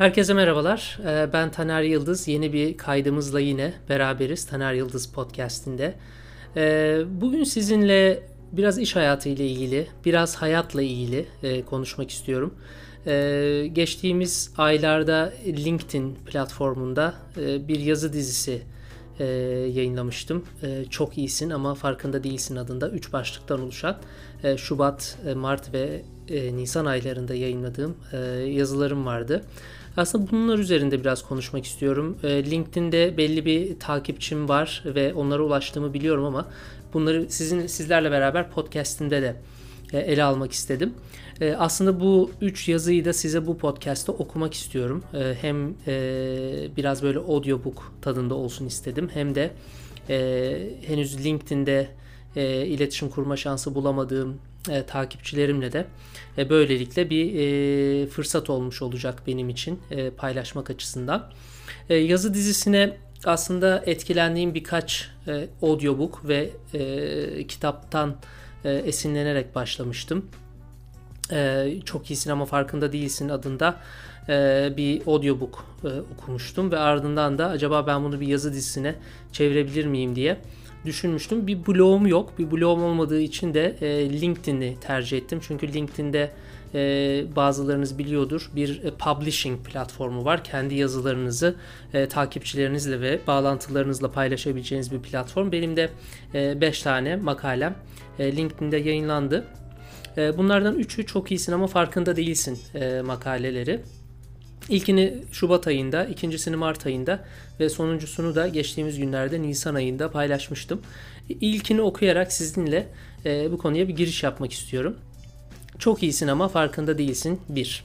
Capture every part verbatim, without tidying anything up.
Herkese merhabalar. Ee, Ben Taner Yıldız. Yeni bir kaydımızla yine beraberiz Taner Yıldız Podcast'inde. Ee, Bugün sizinle biraz iş hayatı ile ilgili, biraz hayatla ilgili e, konuşmak istiyorum. Ee, Geçtiğimiz aylarda LinkedIn platformunda e, bir yazı dizisi e, yayınlamıştım. E, Çok iyisin ama farkında değilsin adında üç başlıktan oluşan e, Şubat, e, Mart ve e, Nisan aylarında yayınladığım e, yazılarım vardı. Aslında bunlar üzerinde biraz konuşmak istiyorum. E, LinkedIn'de belli bir takipçim var ve onlara ulaştığımı biliyorum ama bunları sizin sizlerle beraber podcast'imde de e, ele almak istedim. E, aslında bu üç yazıyı da size bu podcast'ta okumak istiyorum. E, hem e, biraz böyle audiobook tadında olsun istedim, hem de e, henüz LinkedIn'de e, iletişim kurma şansı bulamadığım e, takipçilerimle de e, böylelikle bir e, fırsat olmuş olacak benim için e, paylaşmak açısından. E, yazı dizisine aslında etkilendiğim birkaç e, audiobook ve e, kitaptan e, esinlenerek başlamıştım. E, Çok iyisin ama farkında değilsin adında e, bir audiobook e, okumuştum ve ardından da acaba ben bunu bir yazı dizisine çevirebilir miyim diye düşünmüştüm. Bir blogum yok. Bir blogum olmadığı için de e, LinkedIn'i tercih ettim. Çünkü LinkedIn'de e, bazılarınız biliyordur, bir e, publishing platformu var. Kendi yazılarınızı e, takipçilerinizle ve bağlantılarınızla paylaşabileceğiniz bir platform. Benim de beş tane makalem e, LinkedIn'de yayınlandı. E, bunlardan üçü çok iyisin ama farkında değilsin e, makaleleri. İlkini Şubat ayında, ikincisini Mart ayında ve sonuncusunu da geçtiğimiz günlerde Nisan ayında paylaşmıştım. İlkini okuyarak sizinle e, bu konuya bir giriş yapmak istiyorum. Çok iyisin ama farkında değilsin. bir.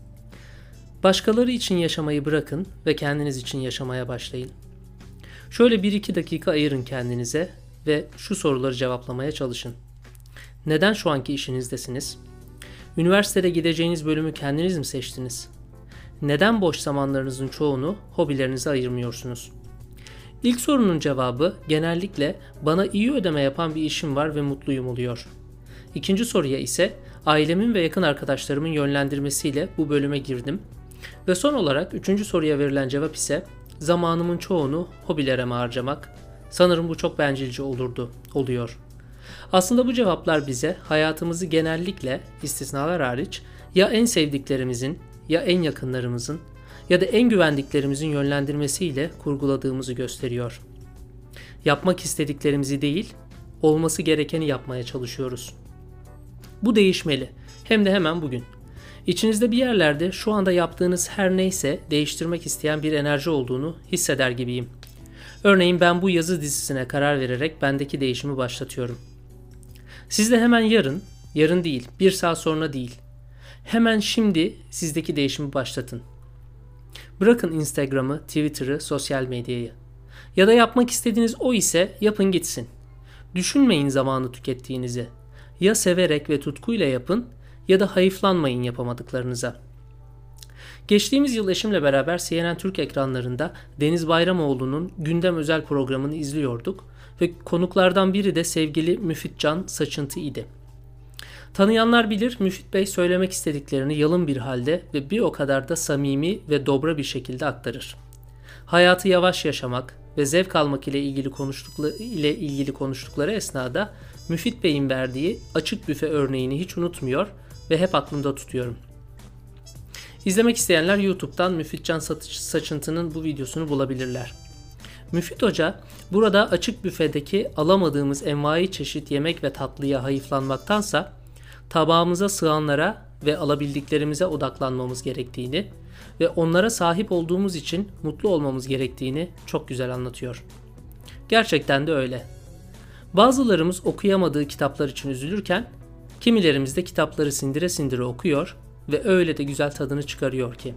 Başkaları için yaşamayı bırakın ve kendiniz için yaşamaya başlayın. Şöyle bir iki dakika ayırın kendinize ve şu soruları cevaplamaya çalışın. Neden şu anki işinizdesiniz? Üniversitede gideceğiniz bölümü kendiniz mi seçtiniz? Neden boş zamanlarınızın çoğunu hobilerinize ayırmıyorsunuz? İlk sorunun cevabı genellikle bana iyi ödeme yapan bir işim var ve mutluyum oluyor. İkinci soruya ise ailemin ve yakın arkadaşlarımın yönlendirmesiyle bu bölüme girdim. Ve son olarak üçüncü soruya verilen cevap ise zamanımın çoğunu hobilerime harcamak. Sanırım bu çok bencilce olurdu, oluyor. Aslında bu cevaplar bize hayatımızı genellikle, istisnalar hariç, ya en sevdiklerimizin, ya en yakınlarımızın ya da en güvendiklerimizin yönlendirmesiyle kurguladığımızı gösteriyor. Yapmak istediklerimizi değil, olması gerekeni yapmaya çalışıyoruz. Bu değişmeli. Hem de hemen bugün. İçinizde bir yerlerde şu anda yaptığınız her neyse değiştirmek isteyen bir enerji olduğunu hisseder gibiyim. Örneğin ben bu yazı dizisine karar vererek bendeki değişimi başlatıyorum. Siz de hemen yarın, yarın değil, bir saat sonra değil, hemen şimdi sizdeki değişimi başlatın. Bırakın Instagram'ı, Twitter'ı, sosyal medyayı. Ya da yapmak istediğiniz o ise yapın gitsin. Düşünmeyin zamanı tükettiğinizi. Ya severek ve tutkuyla yapın ya da hayıflanmayın yapamadıklarınıza. Geçtiğimiz yıl eşimle beraber C N N Türk ekranlarında Deniz Bayramoğlu'nun gündem özel programını izliyorduk ve konuklardan biri de sevgili Müfit Can Saçıntı idi. Tanıyanlar bilir, Müfit Bey söylemek istediklerini yalın bir halde ve bir o kadar da samimi ve dobra bir şekilde aktarır. Hayatı yavaş yaşamak ve zevk almak ile ilgili konuştukları, ile ilgili konuştukları esnada Müfit Bey'in verdiği açık büfe örneğini hiç unutmuyor ve hep aklımda tutuyorum. İzlemek isteyenler YouTube'dan Müfit Can Saçıntı'nın bu videosunu bulabilirler. Müfit Hoca burada açık büfedeki alamadığımız envai çeşit yemek ve tatlıya hayıflanmaktansa tabağımıza sığanlara ve alabildiklerimize odaklanmamız gerektiğini ve onlara sahip olduğumuz için mutlu olmamız gerektiğini çok güzel anlatıyor. Gerçekten de öyle. Bazılarımız okuyamadığı kitaplar için üzülürken, kimilerimiz de kitapları sindire sindire okuyor ve öyle de güzel tadını çıkarıyor ki.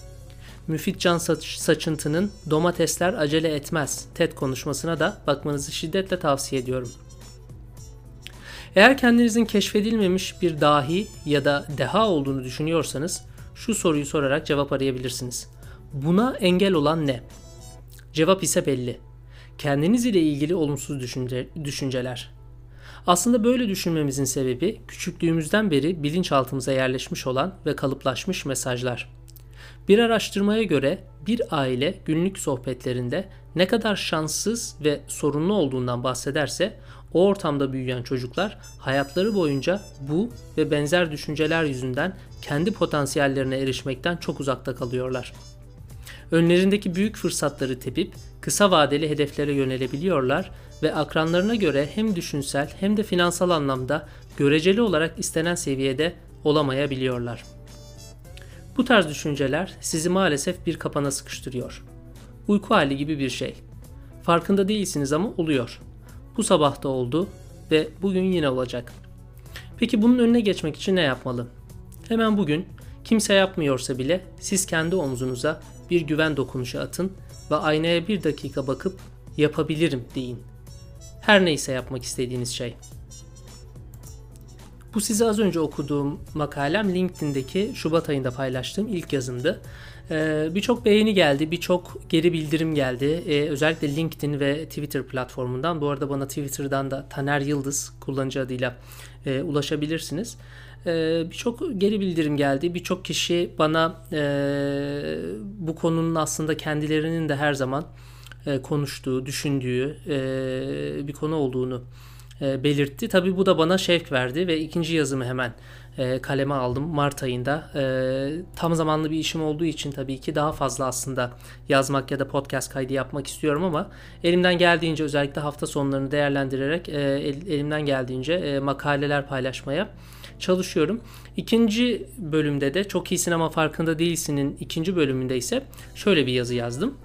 Müfit Can Saçıntı'nın "Domatesler acele etmez" TED konuşmasına da bakmanızı şiddetle tavsiye ediyorum. Eğer kendinizin keşfedilmemiş bir dahi ya da deha olduğunu düşünüyorsanız şu soruyu sorarak cevap arayabilirsiniz. Buna engel olan ne? Cevap ise belli. Kendiniz ile ilgili olumsuz düşünce, düşünceler. Aslında böyle düşünmemizin sebebi küçüklüğümüzden beri bilinçaltımıza yerleşmiş olan ve kalıplaşmış mesajlar. Bir araştırmaya göre bir aile günlük sohbetlerinde ne kadar şanssız ve sorunlu olduğundan bahsederse o ortamda büyüyen çocuklar hayatları boyunca bu ve benzer düşünceler yüzünden kendi potansiyellerine erişmekten çok uzakta kalıyorlar. Önlerindeki büyük fırsatları tepip kısa vadeli hedeflere yönelebiliyorlar ve akranlarına göre hem düşünsel hem de finansal anlamda göreceli olarak istenen seviyede olamayabiliyorlar. Bu tarz düşünceler sizi maalesef bir kapana sıkıştırıyor. Uyku hali gibi bir şey. Farkında değilsiniz ama oluyor. Bu sabah da oldu ve bugün yine olacak. Peki bunun önüne geçmek için ne yapmalı? Hemen bugün kimse yapmıyorsa bile siz kendi omzunuza bir güven dokunuşu atın ve aynaya bir dakika bakıp yapabilirim deyin. Her neyse yapmak istediğiniz şey. Bu size az önce okuduğum makalem LinkedIn'deki Şubat ayında paylaştığım ilk yazımdı. Ee, birçok beğeni geldi, birçok geri bildirim geldi. Ee, özellikle LinkedIn ve Twitter platformundan. Bu arada bana Twitter'dan da Taner Yıldız kullanıcı adıyla e, ulaşabilirsiniz. Ee, birçok geri bildirim geldi. Birçok kişi bana e, bu konunun aslında kendilerinin de her zaman e, konuştuğu, düşündüğü e, bir konu olduğunu E, belirtti. Tabii bu da bana şevk verdi ve ikinci yazımı hemen e, kaleme aldım Mart ayında. E, tam zamanlı bir işim olduğu için tabii ki daha fazla aslında yazmak ya da podcast kaydı yapmak istiyorum ama elimden geldiğince özellikle hafta sonlarını değerlendirerek e, el, elimden geldiğince e, makaleler paylaşmaya çalışıyorum. İkinci bölümde de Çok İyisin Ama Farkında Değilsin'in ikinci bölümünde ise şöyle bir yazı yazdım.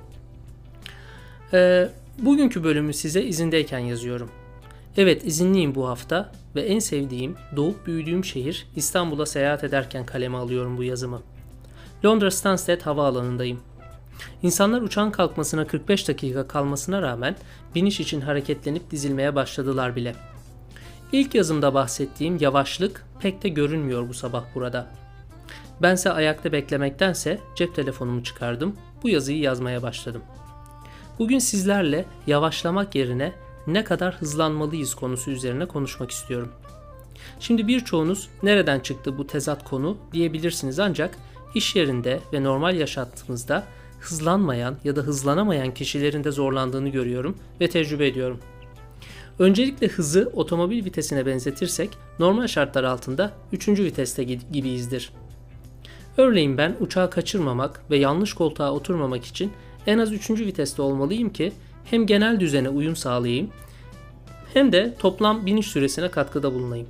E, bugünkü bölümü size izindeyken yazıyorum. Evet, izinliyim bu hafta ve en sevdiğim, doğup büyüdüğüm şehir İstanbul'a seyahat ederken kaleme alıyorum bu yazımı. Londra Stansted havaalanındayım. İnsanlar uçağın kalkmasına kırk beş dakika kalmasına rağmen biniş için hareketlenip dizilmeye başladılar bile. İlk yazımda bahsettiğim yavaşlık pek de görünmüyor bu sabah burada. Bense ayakta beklemektense cep telefonumu çıkardım, bu yazıyı yazmaya başladım. Bugün sizlerle yavaşlamak yerine ne kadar hızlanmalıyız konusu üzerine konuşmak istiyorum. Şimdi birçoğunuz nereden çıktı bu tezat konu diyebilirsiniz ancak iş yerinde ve normal yaşantımızda hızlanmayan ya da hızlanamayan kişilerin de zorlandığını görüyorum ve tecrübe ediyorum. Öncelikle hızı otomobil vitesine benzetirsek normal şartlar altında üçüncü viteste gibiyizdir. Örneğin ben uçağı kaçırmamak ve yanlış koltuğa oturmamak için en az üçüncü viteste olmalıyım ki hem genel düzene uyum sağlayayım hem de toplam biniş süresine katkıda bulunayım.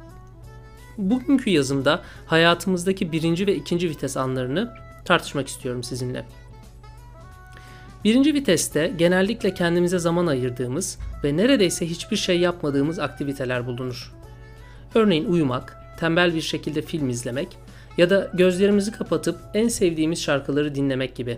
Bugünkü yazımda hayatımızdaki birinci ve ikinci vites anlarını tartışmak istiyorum sizinle. Birinci viteste genellikle kendimize zaman ayırdığımız ve neredeyse hiçbir şey yapmadığımız aktiviteler bulunur. Örneğin uyumak, tembel bir şekilde film izlemek ya da gözlerimizi kapatıp en sevdiğimiz şarkıları dinlemek gibi.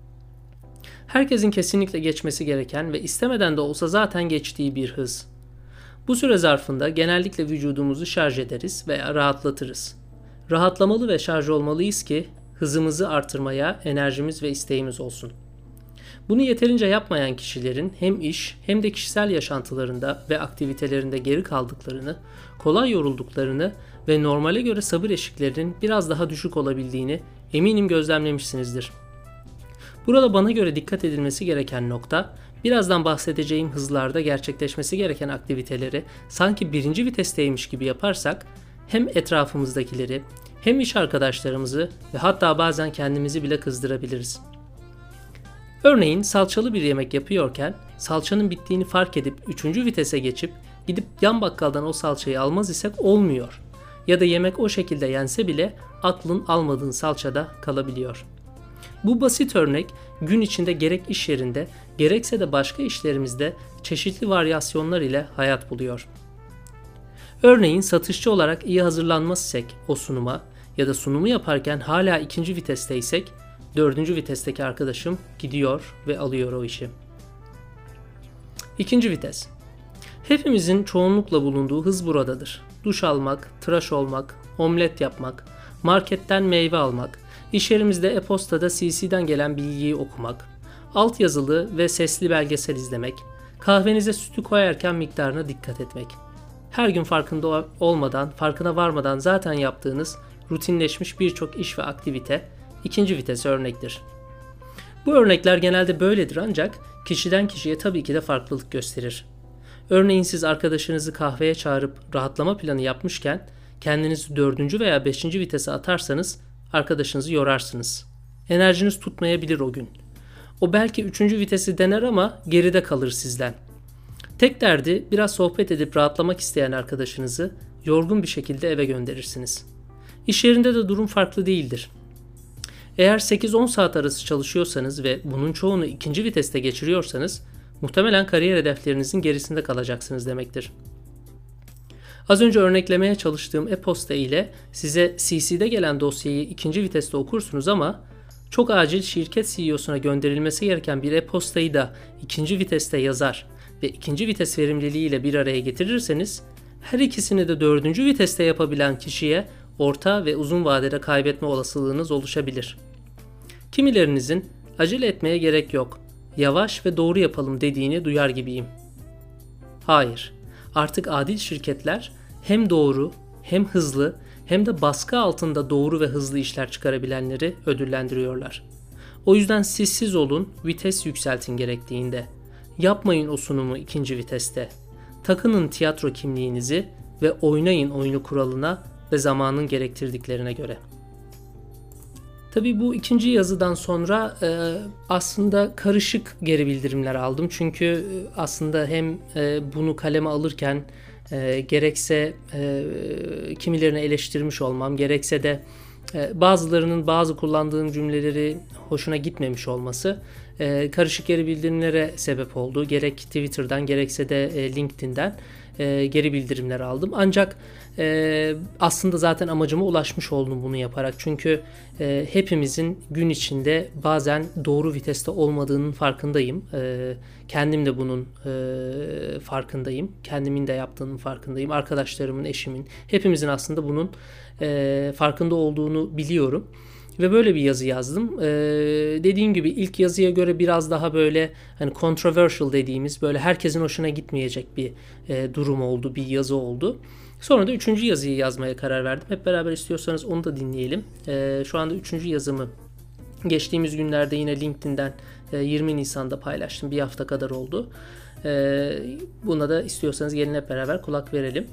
Herkesin kesinlikle geçmesi gereken ve istemeden de olsa zaten geçtiği bir hız. Bu süre zarfında genellikle vücudumuzu şarj ederiz veya rahatlatırız. Rahatlamalı ve şarj olmalıyız ki hızımızı artırmaya enerjimiz ve isteğimiz olsun. Bunu yeterince yapmayan kişilerin hem iş hem de kişisel yaşantılarında ve aktivitelerinde geri kaldıklarını, kolay yorulduklarını ve normale göre sabır eşiklerinin biraz daha düşük olabildiğini eminim gözlemlemişsinizdir. Burada bana göre dikkat edilmesi gereken nokta, birazdan bahsedeceğim hızlarda gerçekleşmesi gereken aktiviteleri sanki birinci vitesteymiş gibi yaparsak hem etrafımızdakileri hem iş arkadaşlarımızı ve hatta bazen kendimizi bile kızdırabiliriz. Örneğin salçalı bir yemek yapıyorken salçanın bittiğini fark edip üçüncü vitese geçip gidip yan bakkaldan o salçayı almaz isek olmuyor. Ya da yemek o şekilde yense bile aklın almadığın salçada kalabiliyor. Bu basit örnek gün içinde gerek iş yerinde gerekse de başka işlerimizde çeşitli varyasyonlar ile hayat buluyor. Örneğin satışçı olarak iyi hazırlanmaz isek o sunuma ya da sunumu yaparken hala ikinci vitesteysek dördüncü vitesteki arkadaşım gidiyor ve alıyor o işi. İkinci vites. Hepimizin çoğunlukla bulunduğu hız buradadır. Duş almak, tıraş olmak, omlet yapmak, marketten meyve almak, iş yerimizde e-postada C C'den gelen bilgiyi okumak, altyazılı ve sesli belgesel izlemek, kahvenize sütü koyarken miktarına dikkat etmek. Her gün farkında olmadan, farkına varmadan zaten yaptığınız rutinleşmiş birçok iş ve aktivite ikinci vites örnektir. Bu örnekler genelde böyledir ancak kişiden kişiye tabii ki de farklılık gösterir. Örneğin siz arkadaşınızı kahveye çağırıp rahatlama planı yapmışken kendinizi dördüncü veya beşinci vitese atarsanız arkadaşınızı yorarsınız. Enerjiniz tutmayabilir o gün. O belki üçüncü vitesi dener ama geride kalır sizden. Tek derdi biraz sohbet edip rahatlamak isteyen arkadaşınızı yorgun bir şekilde eve gönderirsiniz. İş yerinde de durum farklı değildir. Eğer sekiz on saat arası çalışıyorsanız ve bunun çoğunu ikinci viteste geçiriyorsanız muhtemelen kariyer hedeflerinizin gerisinde kalacaksınız demektir. Az önce örneklemeye çalıştığım e-posta ile size C C'de gelen dosyayı ikinci viteste okursunuz ama çok acil şirket C E O'suna gönderilmesi gereken bir e-postayı da ikinci viteste yazar ve ikinci vites verimliliği ile bir araya getirirseniz her ikisini de dördüncü viteste yapabilen kişiye orta ve uzun vadede kaybetme olasılığınız oluşabilir. Kimilerinizin acele etmeye gerek yok, yavaş ve doğru yapalım dediğini duyar gibiyim. Hayır, artık adil şirketler hem doğru, hem hızlı, hem de baskı altında doğru ve hızlı işler çıkarabilenleri ödüllendiriyorlar. O yüzden sessiz olun, vites yükseltin gerektiğinde. Yapmayın o sunumu ikinci viteste. Takının tiyatro kimliğinizi ve oynayın oyunu kuralına ve zamanın gerektirdiklerine göre. Tabii bu ikinci yazıdan sonra e, aslında karışık geri bildirimler aldım. Çünkü e, aslında hem e, bunu kaleme alırken e, gerekse e, kimilerini eleştirmiş olmam, gerekse de e, bazılarının bazı kullandığım cümleleri hoşuna gitmemiş olması e, karışık geri bildirimlere sebep oldu. Gerek Twitter'dan gerekse de e, LinkedIn'den e, geri bildirimler aldım. Ancak e, aslında zaten amacıma ulaşmış oldum bunu yaparak. Çünkü e, hepimizin gün içinde bazen doğru viteste olmadığının farkındayım. E, kendim de bunun e, farkındayım. Kendimin de yaptığının farkındayım. Arkadaşlarımın, eşimin, hepimizin aslında bunun e, farkında olduğunu biliyorum. Ve böyle bir yazı yazdım. Ee, dediğim gibi ilk yazıya göre biraz daha böyle hani controversial dediğimiz böyle herkesin hoşuna gitmeyecek bir e, durum oldu, bir yazı oldu. Sonra da üçüncü yazıyı yazmaya karar verdim. Hep beraber istiyorsanız onu da dinleyelim. Ee, şu anda üçüncü yazımı geçtiğimiz günlerde yine LinkedIn'den e, yirmi Nisan'da paylaştım. Bir hafta kadar oldu. Ee, buna da istiyorsanız gelin hep beraber kulak verelim.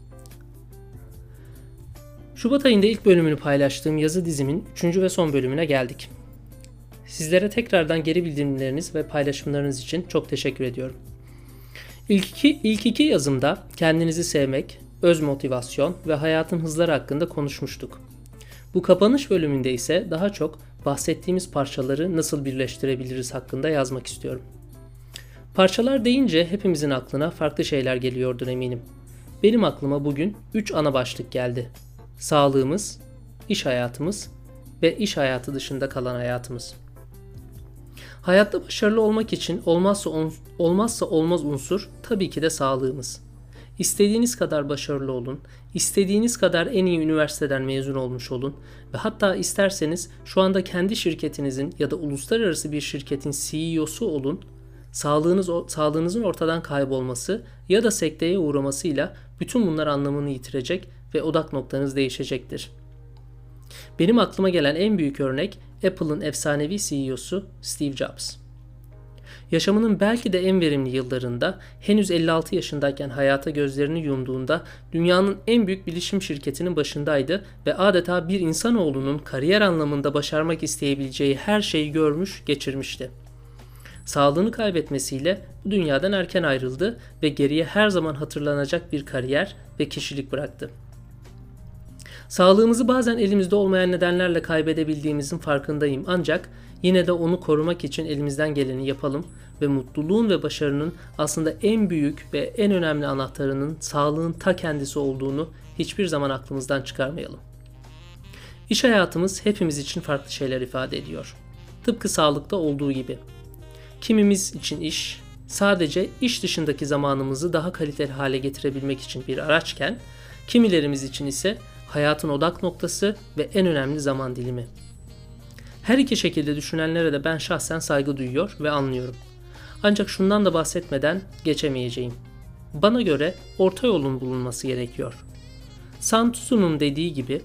Şubat ayında ilk bölümünü paylaştığım yazı dizimin üçüncü ve son bölümüne geldik. Sizlere tekrardan geri bildirimleriniz ve paylaşımlarınız için çok teşekkür ediyorum. İlk iki, ilk iki yazımda kendinizi sevmek, öz motivasyon ve hayatın hızları hakkında konuşmuştuk. Bu kapanış bölümünde ise daha çok bahsettiğimiz parçaları nasıl birleştirebiliriz hakkında yazmak istiyorum. Parçalar deyince hepimizin aklına farklı şeyler geliyordur eminim. Benim aklıma bugün üç ana başlık geldi. Sağlığımız, iş hayatımız ve iş hayatı dışında kalan hayatımız. Hayatta başarılı olmak için olmazsa, on, olmazsa olmaz unsur tabii ki de sağlığımız. İstediğiniz kadar başarılı olun, istediğiniz kadar en iyi üniversiteden mezun olmuş olun ve hatta isterseniz şu anda kendi şirketinizin ya da uluslararası bir şirketin C E O'su olun, sağlığınız, sağlığınızın ortadan kaybolması ya da sekteye uğramasıyla bütün bunlar anlamını yitirecek ve odak noktanız değişecektir. Benim aklıma gelen en büyük örnek Apple'ın efsanevi C E O'su Steve Jobs. Yaşamının belki de en verimli yıllarında henüz elli altı yaşındayken hayata gözlerini yumduğunda dünyanın en büyük bilişim şirketinin başındaydı ve adeta bir insanoğlunun kariyer anlamında başarmak isteyebileceği her şeyi görmüş, geçirmişti. Sağlığını kaybetmesiyle bu dünyadan erken ayrıldı ve geriye her zaman hatırlanacak bir kariyer ve kişilik bıraktı. Sağlığımızı bazen elimizde olmayan nedenlerle kaybedebildiğimizin farkındayım ancak yine de onu korumak için elimizden geleni yapalım ve mutluluğun ve başarının aslında en büyük ve en önemli anahtarının sağlığın ta kendisi olduğunu hiçbir zaman aklımızdan çıkarmayalım. İş hayatımız hepimiz için farklı şeyler ifade ediyor. Tıpkı sağlıkta olduğu gibi. Kimimiz için iş, sadece iş dışındaki zamanımızı daha kaliteli hale getirebilmek için bir araçken, kimilerimiz için ise hayatın odak noktası ve en önemli zaman dilimi. Her iki şekilde düşünenlere de ben şahsen saygı duyuyor ve anlıyorum. Ancak şundan da bahsetmeden geçemeyeceğim. Bana göre orta yolun bulunması gerekiyor. Sun Tzu'nun dediği gibi,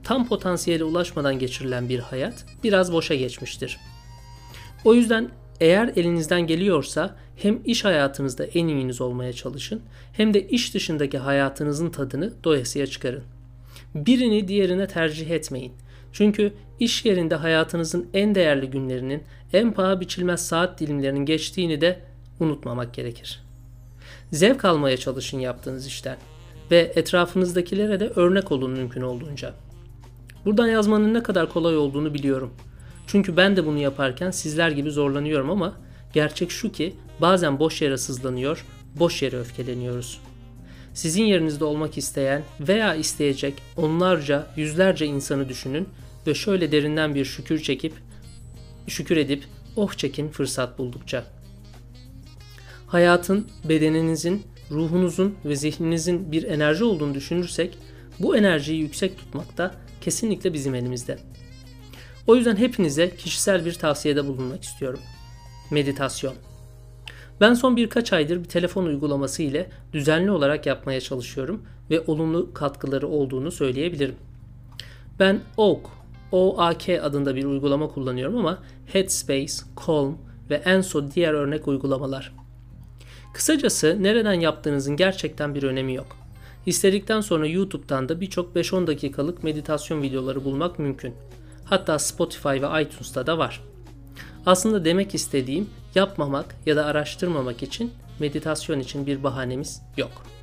tam potansiyele ulaşmadan geçirilen bir hayat biraz boşa geçmiştir. O yüzden eğer elinizden geliyorsa hem iş hayatınızda en iyiniz olmaya çalışın, hem de iş dışındaki hayatınızın tadını doyasıya çıkarın. Birini diğerine tercih etmeyin. Çünkü iş yerinde hayatınızın en değerli günlerinin, en paha biçilmez saat dilimlerinin geçtiğini de unutmamak gerekir. Zevk almaya çalışın yaptığınız işten ve etrafınızdakilere de örnek olun mümkün olduğunca. Buradan yazmanın ne kadar kolay olduğunu biliyorum. Çünkü ben de bunu yaparken sizler gibi zorlanıyorum ama gerçek şu ki bazen boş yere sızlanıyor, boş yere öfkeleniyoruz. Sizin yerinizde olmak isteyen veya isteyecek onlarca, yüzlerce insanı düşünün ve şöyle derinden bir şükür çekip, şükür edip oh çekin fırsat buldukça. Hayatın, bedeninizin, ruhunuzun ve zihninizin bir enerji olduğunu düşünürsek bu enerjiyi yüksek tutmak da kesinlikle bizim elimizde. O yüzden hepinize kişisel bir tavsiyede bulunmak istiyorum. Meditasyon. Ben son birkaç aydır bir telefon uygulaması ile düzenli olarak yapmaya çalışıyorum ve olumlu katkıları olduğunu söyleyebilirim. Ben O A K, O A K adında bir uygulama kullanıyorum ama Headspace, Calm ve Enso diğer örnek uygulamalar. Kısacası nereden yaptığınızın gerçekten bir önemi yok. İstedikten sonra YouTube'dan da birçok beş on dakikalık meditasyon videoları bulmak mümkün. Hatta Spotify ve iTunes'ta da var. Aslında demek istediğim yapmamak ya da araştırmamak için meditasyon için bir bahanemiz yok.